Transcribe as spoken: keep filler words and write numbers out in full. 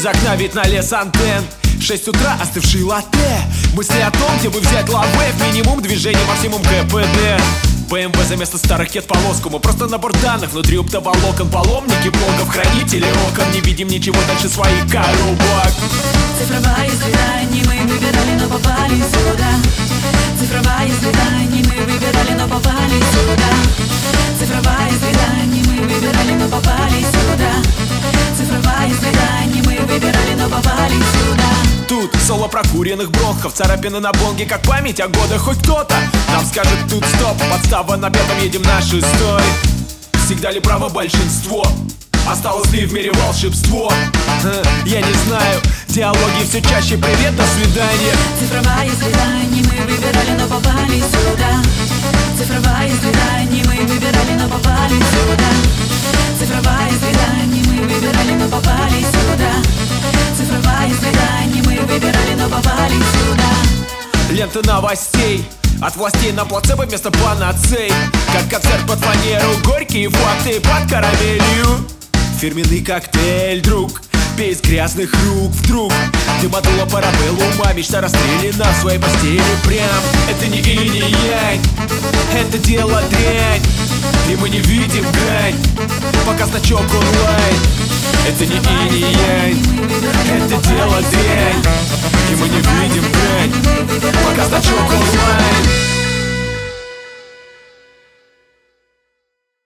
окна вид на лес антенн. Шесть утра, остывший латте. Мысли о том, где бы взять лавэ. Минимум движения, максимум КПД. БМВ за место старых кет полоску. Мы просто набор данных, внутри оптоволокон. Паломники, блогов, хранители окон. Не видим ничего дальше своих коробок. Цифровая среда, не мы выбирали, но попали сюда. Цифровая среда, не мы выбирали, но попали сюда. Цифровая среда, не мы выбирали, но попали сюда. Цифровая среда, не мы выбирали, но попали сюда. Тут соло прокуренных бронхов, царапины на бонге, как память о годах. Хоть кто-то нам скажет тут стоп. Подстава на пятом, едем на шестой. Всегда ли право большинство? Осталось ли в мире волшебство? Я не знаю, диалоги все чаще. Привет, до свидания. Цифровая среда, не мы выбирали, но попали сюда. Цифровая среда, не мы выбирали, но попали сюда. Цифровая среда, не мы выбирали, но попали сюда. Цифровая среда, не мы выбирали, но попали сюда. Лента новостей от властей на плацебо вместо панацей. Как концерт под фанеру, горькие факты под карамелью. Фирменный коктейль, друг, пей из грязных рук вдруг. Ты мотула парабеллума, мечта расстреляна в своей постели прям. Это не инь и янь, это дело дрянь. И мы не видим грань, пока значок онлайн. Это не инь и янь, это дело дрянь. И мы не видим грань, пока значок онлайн.